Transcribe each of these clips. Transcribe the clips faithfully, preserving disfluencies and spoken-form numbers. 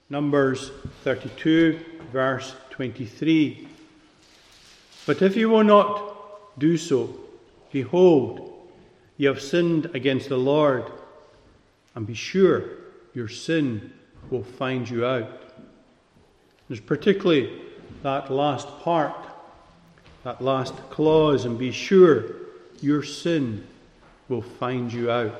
Numbers thirty-two, verse twenty-three. But if you will not do so, behold, you have sinned against the Lord, and be sure your sin will find you out. There's particularly that last part, that last clause, and be sure your sin will find you out.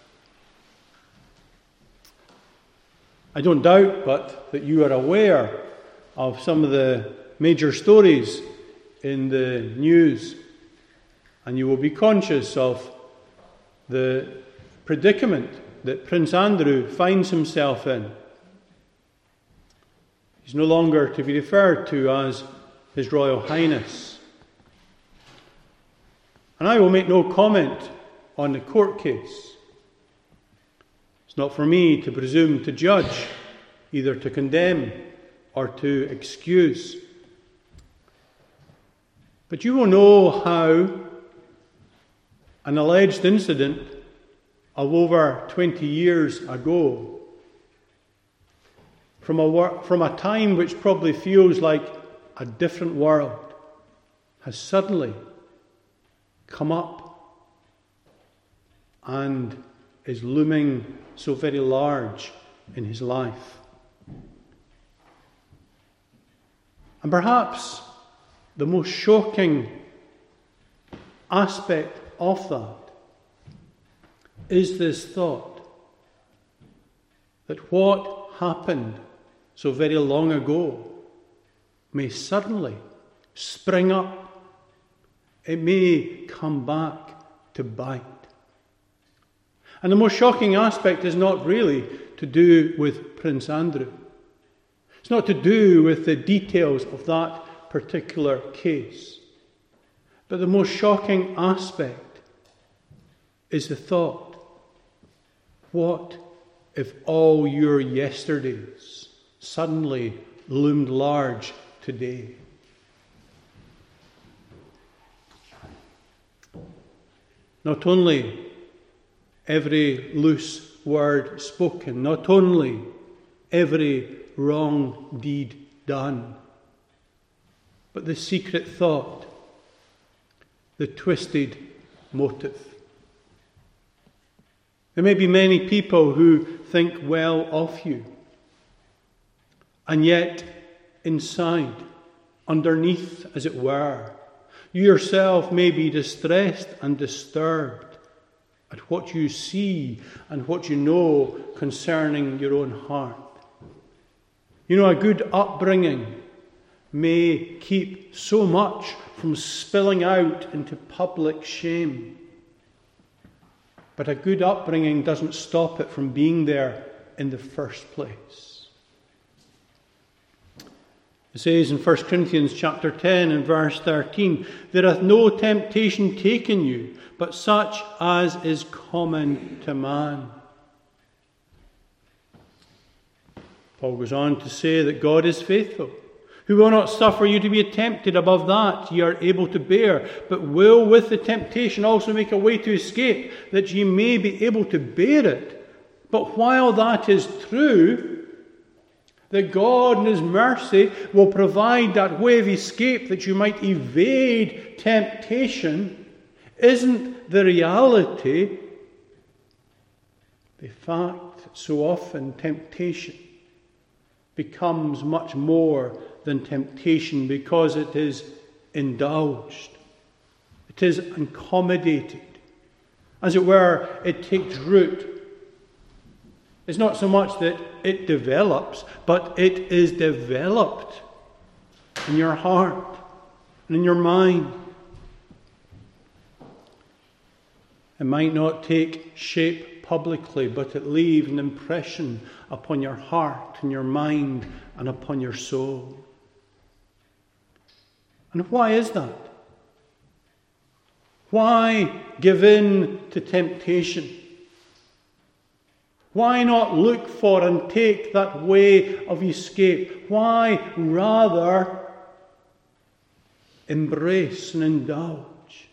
I don't doubt, but that you are aware of some of the major stories in the news, and you will be conscious of the predicament that Prince Andrew finds himself in. He's no longer to be referred to as His Royal Highness. And I will make no comment on the court case. It's not for me to presume to judge, either to condemn or to excuse. But you will know how an alleged incident of over twenty years ago, from a, from a time which probably feels like a different world, has suddenly come up and is looming so very large in his life. And perhaps the most shocking aspect of that is this thought that what happened so very long ago may suddenly spring up. It may come back to bite. And the most shocking aspect is not really to do with Prince Andrew. It's not to do with the details of that particular case. But the most shocking aspect is the thought, what if all your yesterdays suddenly loomed large today? Not only every loose word spoken, not only every wrong deed done, but the secret thought, the twisted motive. There may be many people who think well of you, and yet inside, underneath, as it were, you yourself may be distressed and disturbed at what you see and what you know concerning your own heart. You know, a good upbringing may keep so much from spilling out into public shame, but a good upbringing doesn't stop it from being there in the first place. It says in First Corinthians chapter ten and verse thirteen, "There hath no temptation taken you, but such as is common to man." Paul goes on to say that God is faithful, who will not suffer you to be tempted above that ye are able to bear, but will with the temptation also make a way to escape, that ye may be able to bear it. But while that is true, that God in His mercy will provide that way of escape that you might evade temptation, isn't the reality the fact that so often temptation becomes much more than temptation because it is indulged, it is accommodated, as it were, it takes root. It's not so much that it develops, but it is developed in your heart and in your mind. It might not take shape publicly, but it leaves an impression upon your heart and your mind and upon your soul. And why is that? Why give in to temptation? Why not look for and take that way of escape? Why rather embrace and indulge?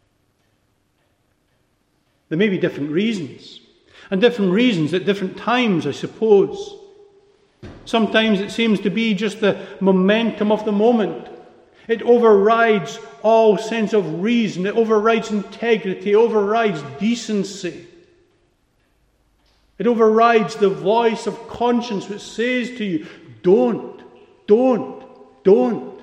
There may be different reasons, and different reasons at different times, I suppose. Sometimes it seems to be just the momentum of the moment. It overrides all sense of reason. It overrides integrity. It overrides decency. It overrides the voice of conscience which says to you, don't, don't, don't.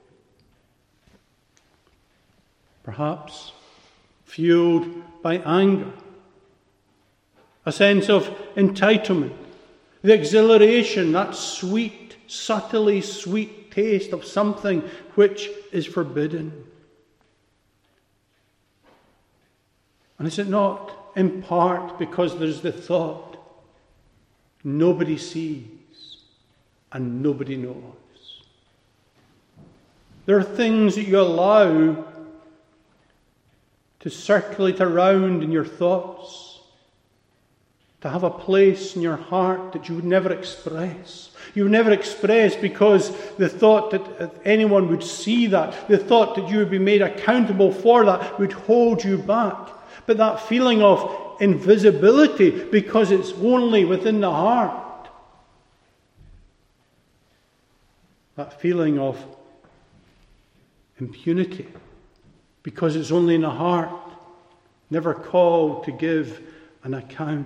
Perhaps fueled by anger, a sense of entitlement, the exhilaration, that sweet, subtly sweet taste of something which is forbidden. And is it not in part because there's the thought, nobody sees and nobody knows? There are things that you allow to circulate around in your thoughts, to have a place in your heart that you would never express. You would never express because the thought that anyone would see that, the thought that you would be made accountable for that would hold you back. But that feeling of invisibility because it's only within the heart. That feeling of impunity because it's only in the heart, never called to give an account.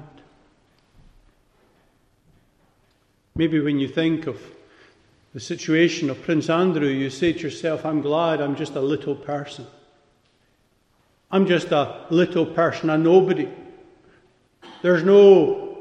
Maybe when you think of the situation of Prince Andrew, you say to yourself, I'm glad I'm just a little person. I'm just a little person, a nobody. There's no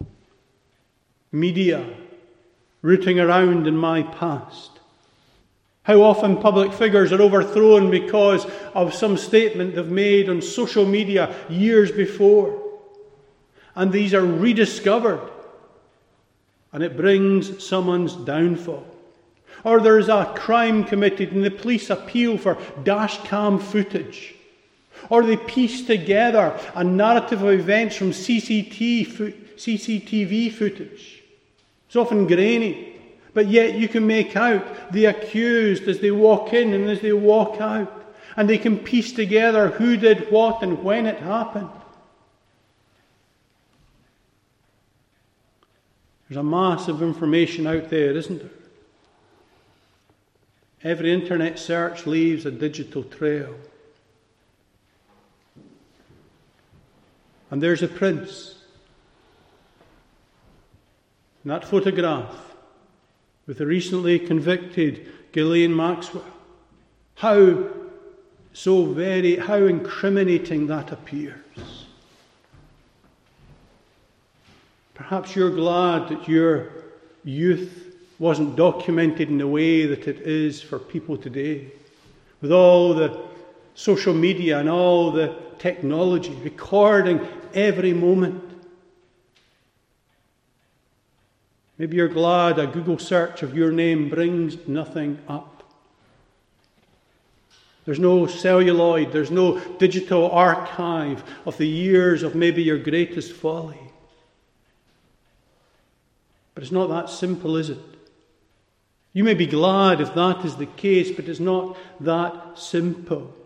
media rooting around in my past. How often public figures are overthrown because of some statement they've made on social media years before. And these are rediscovered. And it brings someone's downfall. Or there's a crime committed and the police appeal for dash cam footage. Or they piece together a narrative of events from C C T V footage. It's often grainy. But yet you can make out the accused as they walk in and as they walk out. And they can piece together who did what and when it happened. There's a mass of information out there, isn't there? Every internet search leaves a digital trail. And there's a prince. In that photograph with the recently convicted Ghislaine Maxwell. How so very, how incriminating that appears. Perhaps you're glad that your youth wasn't documented in the way that it is for people today. With all the social media and all the technology recording every moment. Maybe you're glad a Google search of your name brings nothing up. There's no celluloid, there's no digital archive of the years of maybe your greatest folly. But it's not that simple, is it? You may be glad if that is the case, but it's not that simple.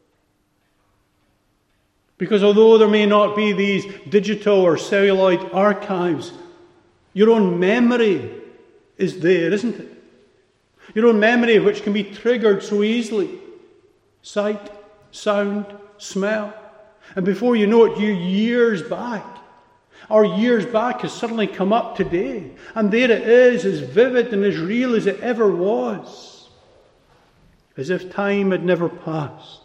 Because although there may not be these digital or celluloid archives, your own memory is there, isn't it? Your own memory which can be triggered so easily. Sight, sound, smell. And before you know it, you years back. Our years back has suddenly come up today. And there it is, as vivid and as real as it ever was. As if time had never passed.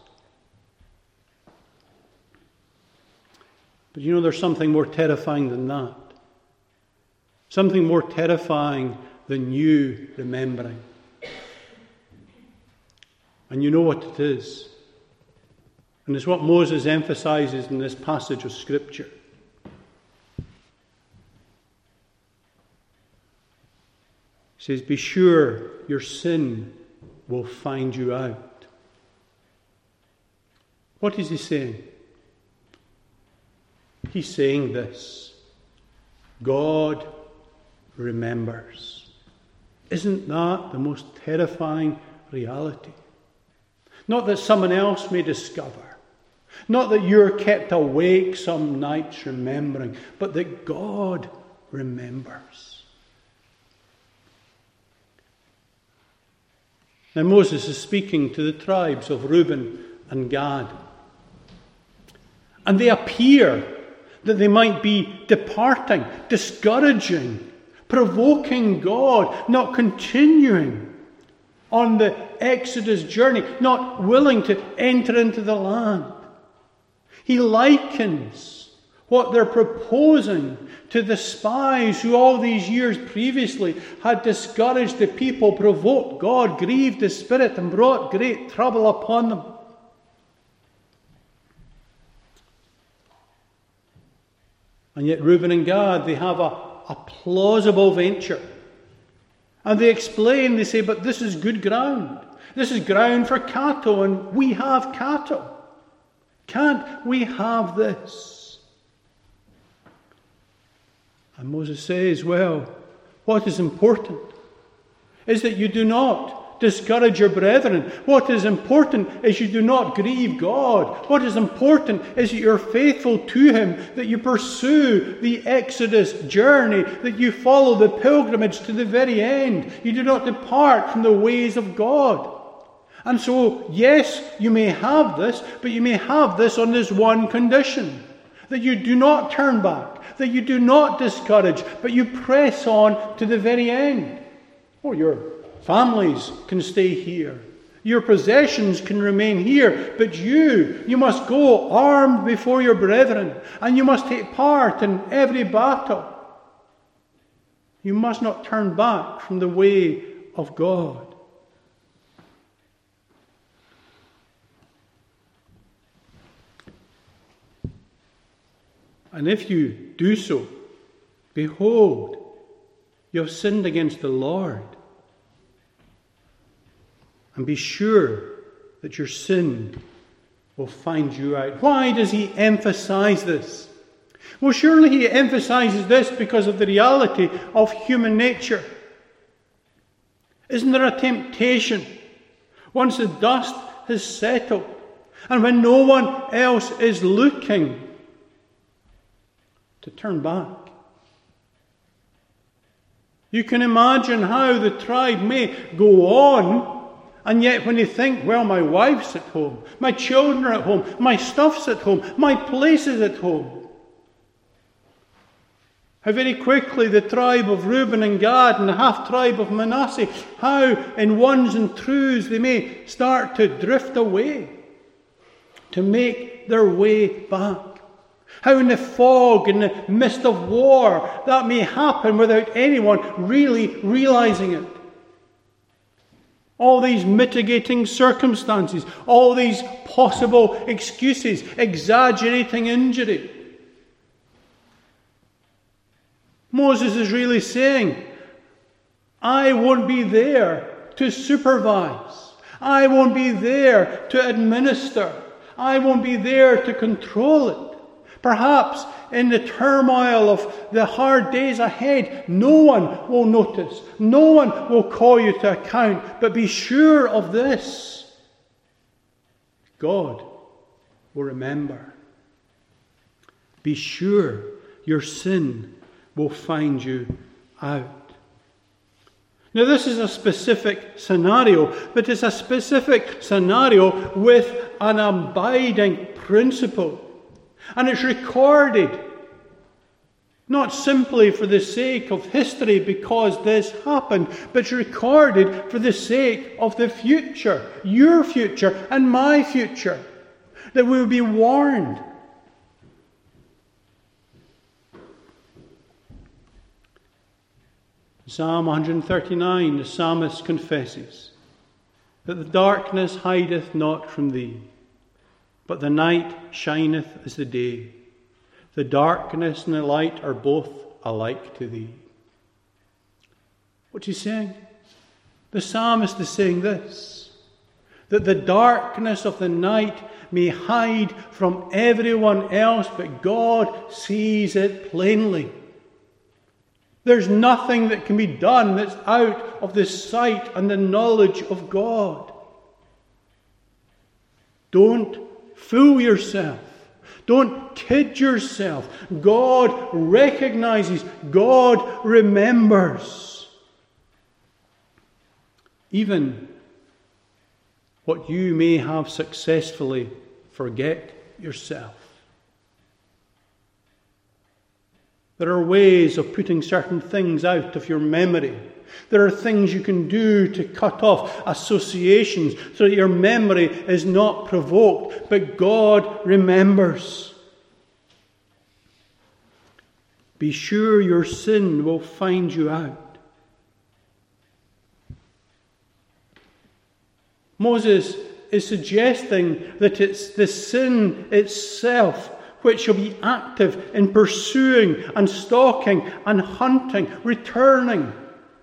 But you know, there's something more terrifying than that. Something more terrifying than you remembering. And you know what it is. And it's what Moses emphasizes in this passage of Scripture. He says, be sure your sin will find you out. What is he saying? He's saying this. God remembers. Isn't that the most terrifying reality? Not that someone else may discover. Not that you're kept awake some nights remembering. But that God remembers. Now Moses is speaking to the tribes of Reuben and Gad. And they appear that they might be departing, discouraging, provoking God, not continuing on the Exodus journey, not willing to enter into the land. He likens what they're proposing to the spies who all these years previously had discouraged the people, provoked God, grieved the Spirit, and brought great trouble upon them. And yet Reuben and Gad, they have a, a plausible venture. And they explain, they say, but this is good ground. This is ground for cattle, and we have cattle. Can't we have this? And Moses says, well, what is important is that you do not discourage your brethren. What is important is you do not grieve God. What is important is that you're faithful to Him, that you pursue the Exodus journey, that you follow the pilgrimage to the very end. You do not depart from the ways of God. And so, yes, you may have this, but you may have this on this one condition, that you do not turn back, that you do not discourage, but you press on to the very end. Oh, your families can stay here. Your possessions can remain here. But you, you must go armed before your brethren, and you must take part in every battle. You must not turn back from the way of God. And if you do so, behold, you have sinned against the Lord. And be sure that your sin will find you out. Why does he emphasize this? Well, surely he emphasizes this because of the reality of human nature. Isn't there a temptation once the dust has settled and when no one else is looking to turn back? You can imagine how the tribe may go on, and yet when they think, well, my wife's at home, my children are at home, my stuff's at home, my place is at home. How very quickly the tribe of Reuben and Gad and the half-tribe of Manasseh, how in ones and twos they may start to drift away, to make their way back. How in the fog, in the mist of war, that may happen without anyone really realizing it. All these mitigating circumstances, all these possible excuses, exaggerating injury. Moses is really saying, I won't be there to supervise. I won't be there to administer. I won't be there to control it. Perhaps in the turmoil of the hard days ahead, no one will notice. No one will call you to account. But be sure of this. God will remember. Be sure your sin will find you out. Now this is a specific scenario, but it's a specific scenario with an abiding principle. And it's recorded, not simply for the sake of history because this happened, but it's recorded for the sake of the future, your future and my future, that we will be warned. Psalm one thirty-nine, the psalmist confesses that the darkness hideth not from thee, but the night shineth as the day. The darkness and the light are both alike to thee. What's he saying? The psalmist is saying this, that the darkness of the night may hide from everyone else, but God sees it plainly. There's nothing that can be done that's out of the sight and the knowledge of God. Don't fool yourself. Don't kid yourself. God recognizes. God remembers. Even what you may have successfully forget yourself. There are ways of putting certain things out of your memory. There are things you can do to cut off associations so that your memory is not provoked, but God remembers. Be sure your sin will find you out. Moses is suggesting that it's the sin itself which shall be active in pursuing and stalking and hunting, returning.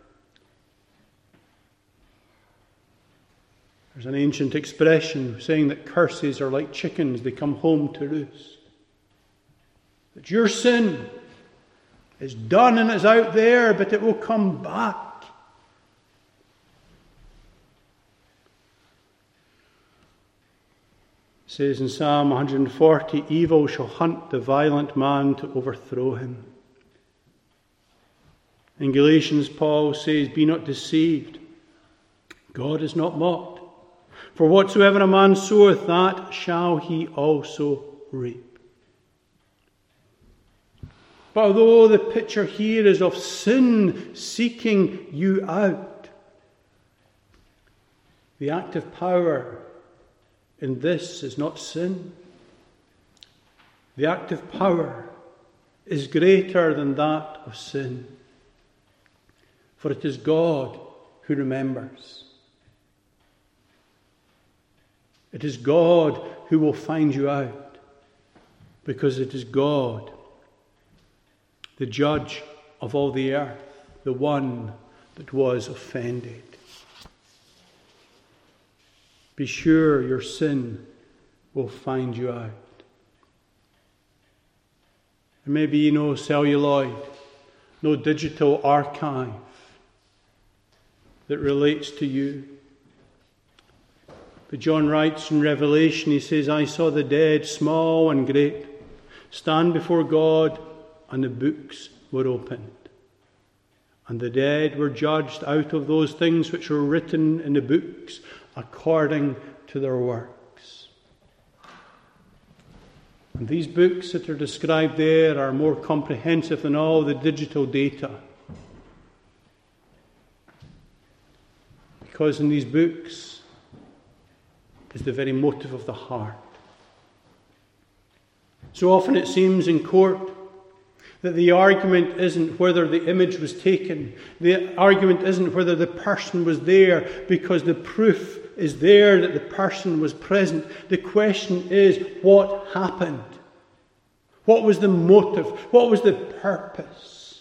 There's an ancient expression saying that curses are like chickens, they come home to roost. That your sin is done and it's out there, but it will come back. It says in Psalm one forty, evil shall hunt the violent man to overthrow him. In Galatians, Paul says, be not deceived. God is not mocked. For whatsoever a man soweth, that shall he also reap. But although the picture here is of sin seeking you out, the active power in this is not sin. The active power is greater than that of sin. For it is God who remembers. It is God who will find you out, because it is God, the judge of all the earth, the one that was offended. Be sure your sin will find you out. There may be no celluloid, no digital archive that relates to you. But John writes in Revelation, he says, I saw the dead, small and great, stand before God, and the books were opened. And the dead were judged out of those things which were written in the books, according to their works. And these books that are described there are more comprehensive than all the digital data. Because in these books is the very motive of the heart. So often it seems in court that the argument isn't whether the image was taken. The argument isn't whether the person was there, because the proof is there that the person was present. The question is, what happened? What was the motive? What was the purpose?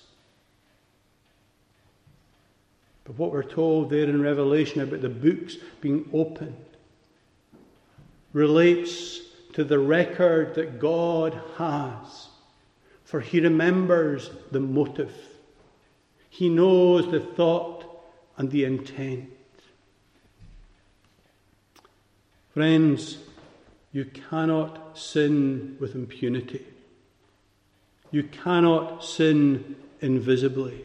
But what we're told there in Revelation about the books being opened relates to the record that God has. For he remembers the motive. He knows the thought and the intent. Friends, you cannot sin with impunity. You cannot sin invisibly.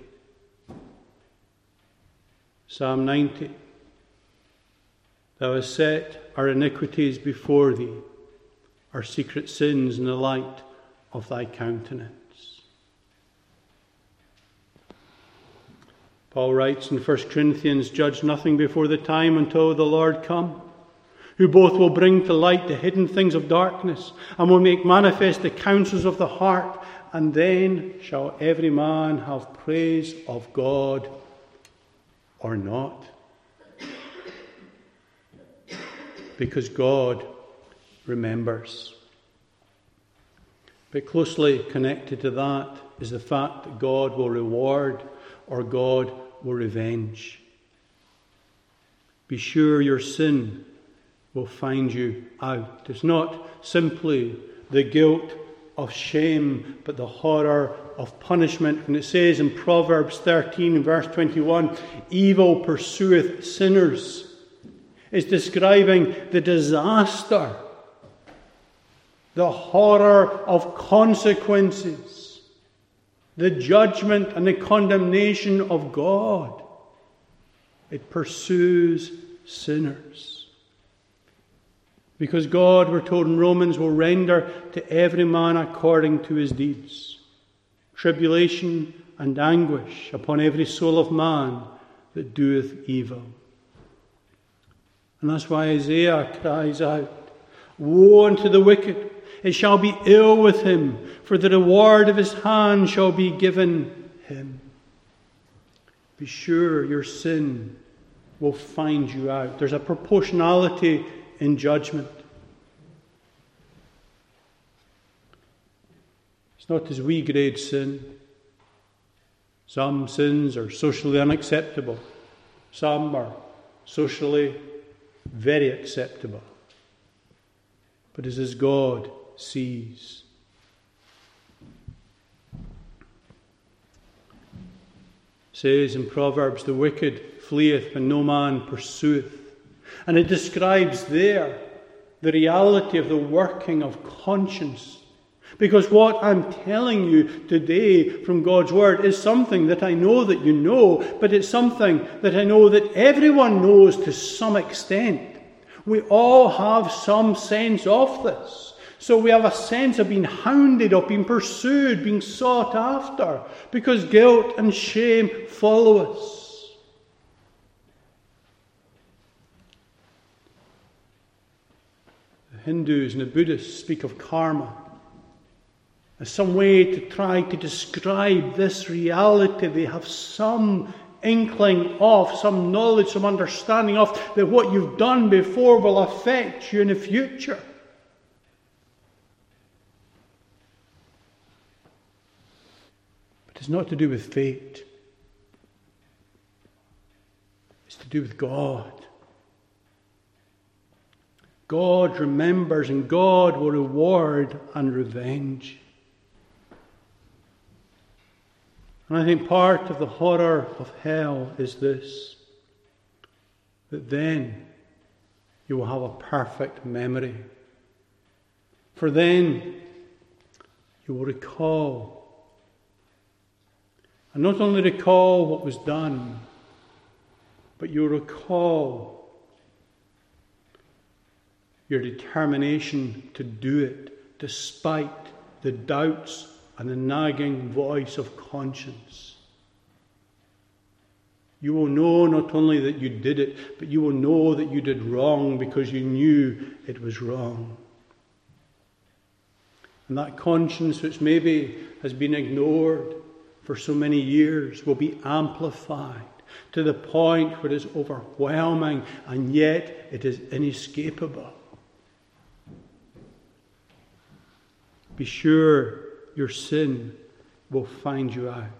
Psalm ninety. Thou hast set our iniquities before thee, our secret sins in the light of thy countenance. Paul writes in First Corinthians, judge nothing before the time until the Lord come, who both will bring to light the hidden things of darkness, and will make manifest the counsels of the heart, and then shall every man have praise of God or not. Because God remembers. But closely connected to that is the fact that God will reward or God will revenge. Be sure your sin will find you out. It's not simply the guilt of shame, but the horror of punishment. And it says in Proverbs thirteen, verse twenty-one, evil pursueth sinners. It's describing the disaster, the horror of consequences, the judgment and the condemnation of God. It pursues sinners. Because God, we're told in Romans, will render to every man according to his deeds. Tribulation and anguish upon every soul of man that doeth evil. And that's why Isaiah cries out, Woe unto the wicked! It shall be ill with him, for the reward of his hand shall be given him. Be sure your sin will find you out. There's a proportionality in judgment. It's not as we grade sin. Some sins are socially unacceptable. Some are socially very acceptable. But it is as God sees. It says in Proverbs, the wicked fleeth when no man pursueth. And it describes there the reality of the working of conscience. Because what I'm telling you today from God's Word is something that I know that you know, but it's something that I know that everyone knows to some extent. We all have some sense of this. So we have a sense of being hounded, of being pursued, being sought after, because guilt and shame follow us. The Hindus and the Buddhists speak of karma as some way to try to describe this reality. They have some inkling of, some knowledge, some understanding of, that what you've done before will affect you in the future. But it's not to do with fate. It's to do with God. God remembers and God will reward and revenge. And I think part of the horror of hell is this, that then you will have a perfect memory. For then you will recall, and not only recall what was done, but you'll recall your determination to do it despite the doubts and the nagging voice of conscience. You will know not only that you did it, but you will know that you did wrong because you knew it was wrong. And that conscience, which maybe has been ignored for so many years, will be amplified to the point where it is overwhelming, and yet it is inescapable. Be sure your sin will find you out.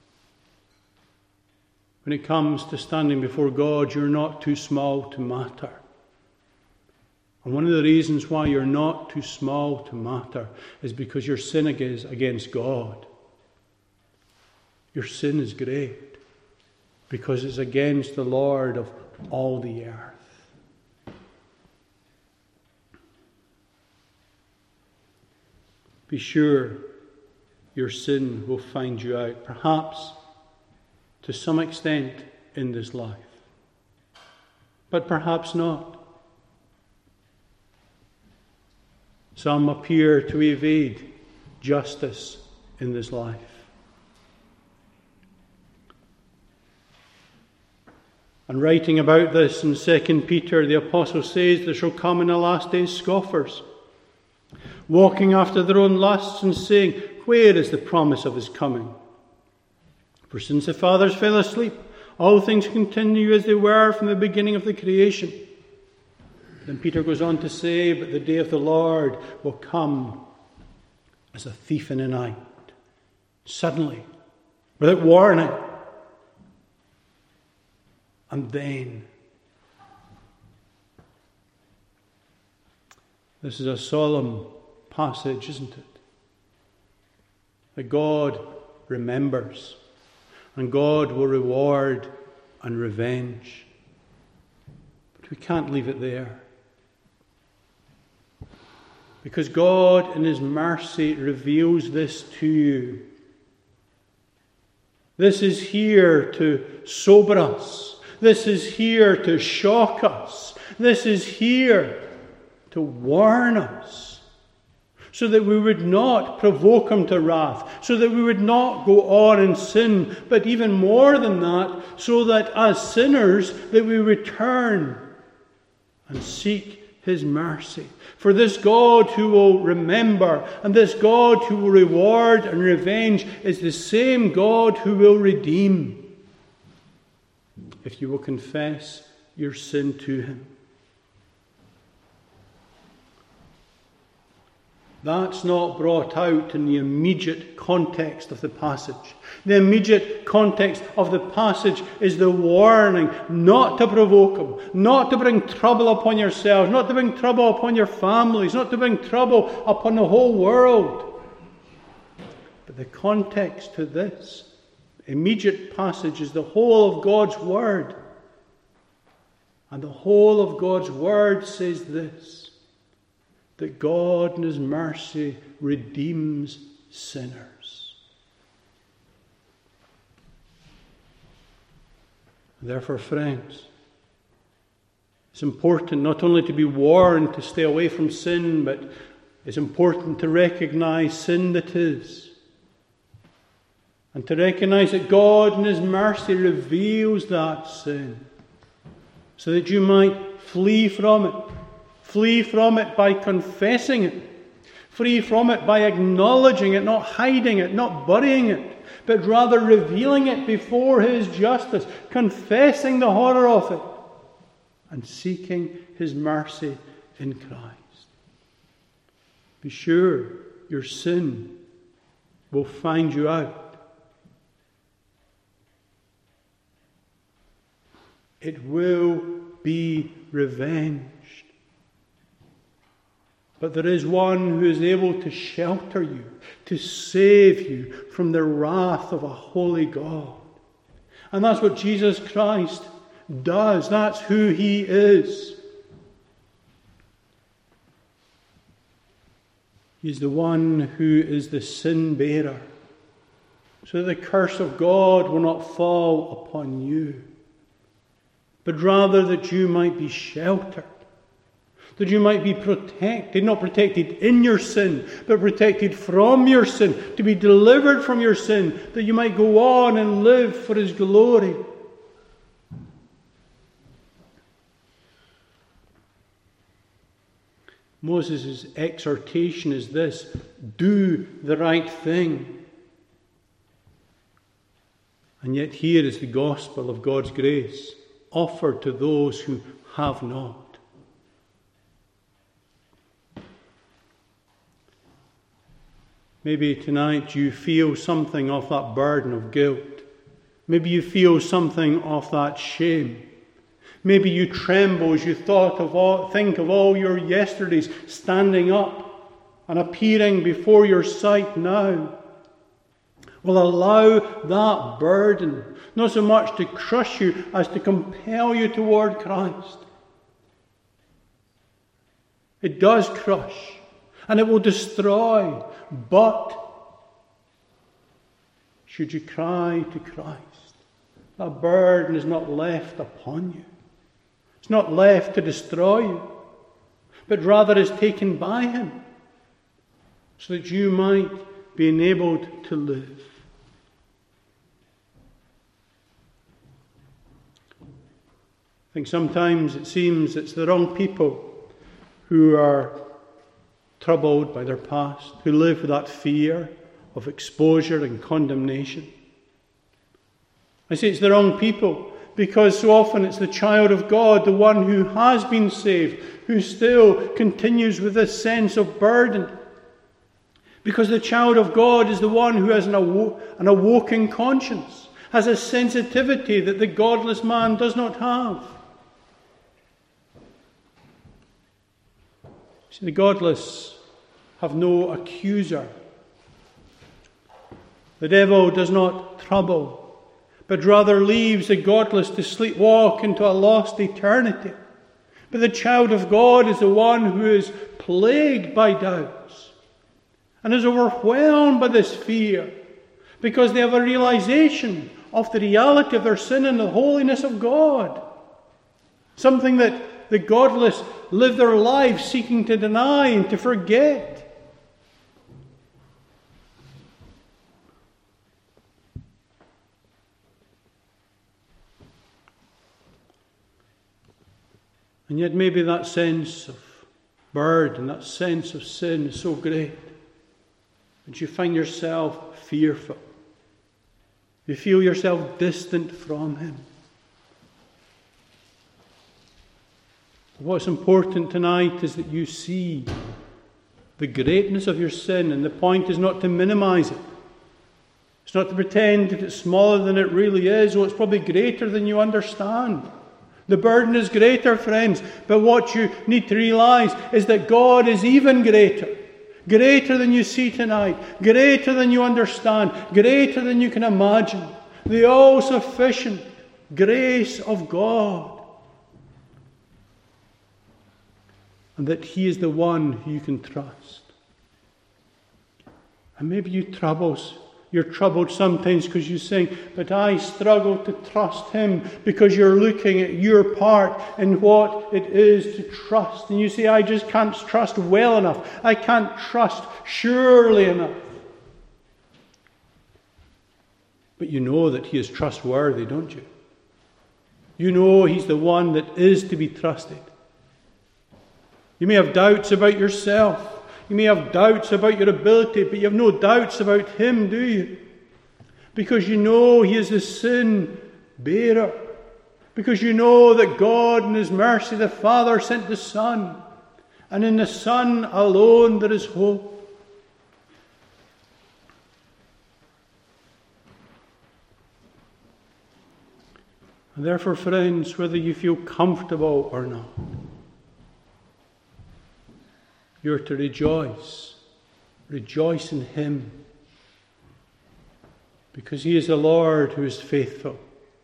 When it comes to standing before God, you're not too small to matter. And one of the reasons why you're not too small to matter is because your sin is against God. Your sin is great because it's against the Lord of all the earth. Be sure your sin will find you out, perhaps to some extent in this life, but perhaps not. Some appear to evade justice in this life. And writing about this in Second Peter, the apostle says, there shall come in the last days scoffers, walking after their own lusts and saying, where is the promise of his coming? For since the fathers fell asleep, all things continue as they were from the beginning of the creation. Then Peter goes on to say, but the day of the Lord will come as a thief in the night, suddenly, without warning. And then, this is a solemn passage, isn't it? That God remembers, and God will reward and revenge. But we can't leave it there. Because God in His mercy reveals this to you. This is here to sober us. This is here to shock us. This is here to warn us, so that we would not provoke him to wrath, so that we would not go on in sin, but even more than that, so that as sinners that we return and seek his mercy. For this God who will remember and this God who will reward and revenge is the same God who will redeem, if you will confess your sin to him. That's not brought out in the immediate context of the passage. The immediate context of the passage is the warning not to provoke him, not to bring trouble upon yourselves, not to bring trouble upon your families, not to bring trouble upon the whole world. But the context to this immediate passage is the whole of God's Word. And the whole of God's Word says this: that God in his mercy redeems sinners. Therefore, friends, it's important not only to be warned to stay away from sin, but it's important to recognize sin that is. And to recognize that God in his mercy reveals that sin, so that you might flee from it. Flee from it by confessing it. Flee from it by acknowledging it, not hiding it, not burying it, but rather revealing it before his justice, confessing the horror of it, and seeking his mercy in Christ. Be sure your sin will find you out. It will be revenged. But there is one who is able to shelter you, to save you from the wrath of a holy God. And that's what Jesus Christ does. That's who he is. He's the one who is the sin bearer, so that the curse of God will not fall upon you, but rather that you might be sheltered. That you might be protected, not protected in your sin, but protected from your sin, to be delivered from your sin, that you might go on and live for his glory. Moses' exhortation is this: do the right thing. And yet here is the gospel of God's grace offered to those who have not. Maybe tonight you feel something of that burden of guilt. Maybe you feel something of that shame. Maybe you tremble as you thought of all, think of all your yesterdays standing up and appearing before your sight now. Well, allow that burden not so much to crush you as to compel you toward Christ. It does crush and it will destroy. But should you cry to Christ, that burden is not left upon you. It's not left to destroy you, but rather is taken by him, so that you might be enabled to live. I think sometimes it seems it's the wrong people who are troubled by their past, who live with that fear of exposure and condemnation. I say it's the wrong people because so often it's the child of God, the one who has been saved, who still continues with this sense of burden. Because the child of God is the one who has an, awo- an awoken conscience, has a sensitivity that the godless man does not have. See, the godless have no accuser. The devil does not trouble, but rather leaves the godless to sleepwalk into a lost eternity. But the child of God is the one who is plagued by doubts and is overwhelmed by this fear, because they have a realization of the reality of their sin and the holiness of God. Something that The godless live their lives seeking to deny and to forget. And yet maybe that sense of burden, that sense of sin is so great that you find yourself fearful. You feel yourself distant from Him. What's important tonight is that you see the greatness of your sin, and the point is not to minimize it. It's not to pretend that it's smaller than it really is. Oh, it's probably greater than you understand. The burden is greater, friends, but what you need to realize is that God is even greater. Greater than you see tonight. Greater than you understand. Greater than you can imagine. The all-sufficient grace of God. And that He is the one who you can trust. And maybe you troubles You're troubled sometimes because you sing, but I struggle to trust Him, because you're looking at your part in what it is to trust. And you say, I just can't trust well enough. I can't trust surely enough. But you know that He is trustworthy, don't you? You know He's the one that is to be trusted. You may have doubts about yourself. You may have doubts about your ability, but you have no doubts about Him, do you? Because you know He is the sin bearer. Because you know that God in His mercy, the Father, sent the Son. And in the Son alone there is hope. And therefore, friends, whether you feel comfortable or not, you're to rejoice. Rejoice in Him. Because He is the Lord who is faithful.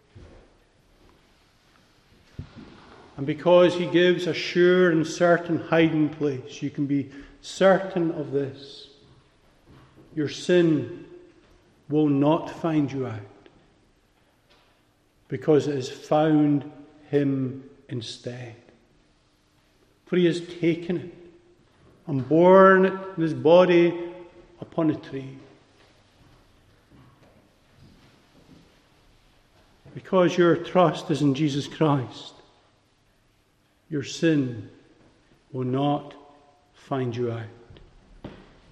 And because He gives a sure and certain hiding place, you can be certain of this. Your sin will not find you out. Because it has found Him instead. For He has taken it and borne it in His body upon a tree. Because your trust is in Jesus Christ, your sin will not find you out.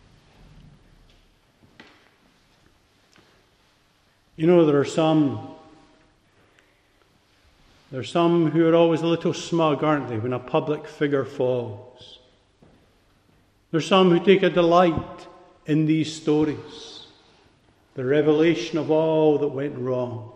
You know, there are some there are some who are always a little smug, aren't they, when a public figure falls. There's some who take a delight in these stories, the revelation of all that went wrong.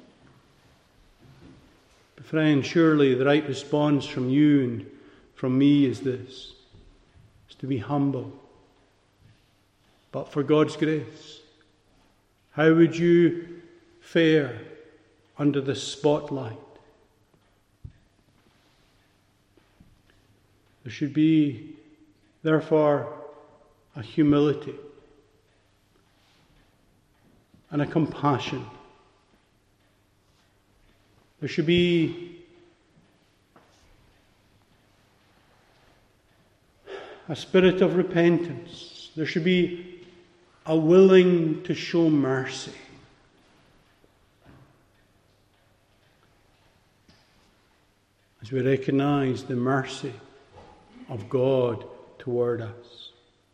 But friend, surely the right response from you and from me is this, is to be humble. But for God's grace, how would you fare under the spotlight? There should be therefore, a humility and a compassion. There should be a spirit of repentance. There should be a willing to show mercy. As we recognize the mercy of God toward us.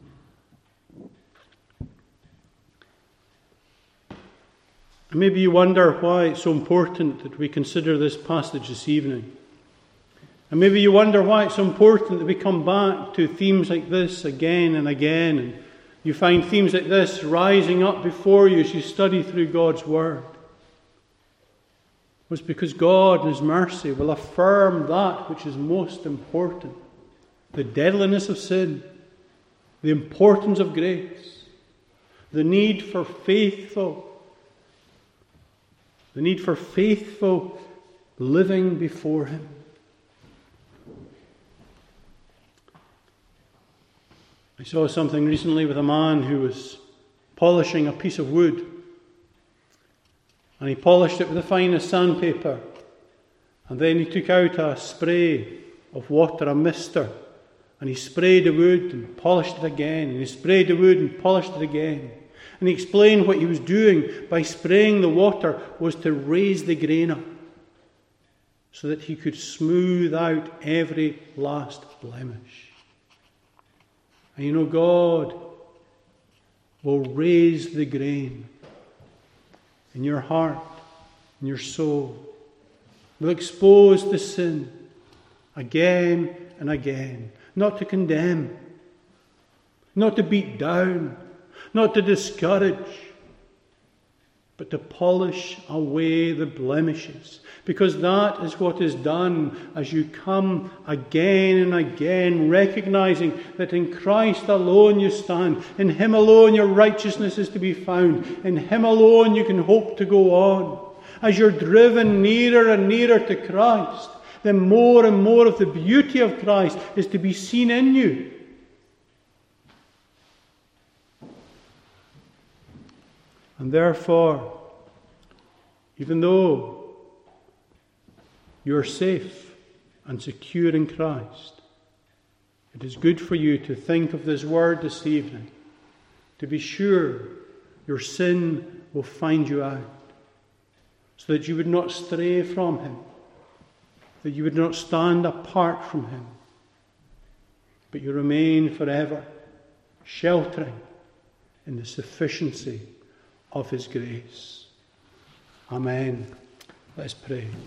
And maybe you wonder why it's so important that we consider this passage this evening. And maybe you wonder why it's so important that we come back to themes like this again and again. And you find themes like this rising up before you as you study through God's Word. It was because God in His mercy will affirm that which is most important. The deadliness of sin, the importance of grace, the need for faithful, the need for faithful living before Him. I saw something recently with a man who was polishing a piece of wood, and he polished it with the finest sandpaper, and then he took out a spray of water, a mister, and he sprayed the wood and polished it again, and he sprayed the wood and polished it again. And he explained what he was doing by spraying the water was to raise the grain up so that he could smooth out every last blemish. And you know, God will raise the grain in your heart, in your soul. Will expose the sin again and again. Not to condemn, not to beat down, not to discourage, but to polish away the blemishes. Because that is what is done as you come again and again, recognizing that in Christ alone you stand. In Him alone your righteousness is to be found. In Him alone you can hope to go on. As you're driven nearer and nearer to Christ, then more and more of the beauty of Christ is to be seen in you. And therefore, even though you're safe and secure in Christ, it is good for you to think of this word this evening, to be sure your sin will find you out, so that you would not stray from Him, that you would not stand apart from Him, but you remain forever sheltering in the sufficiency of His grace. Amen. Let's pray.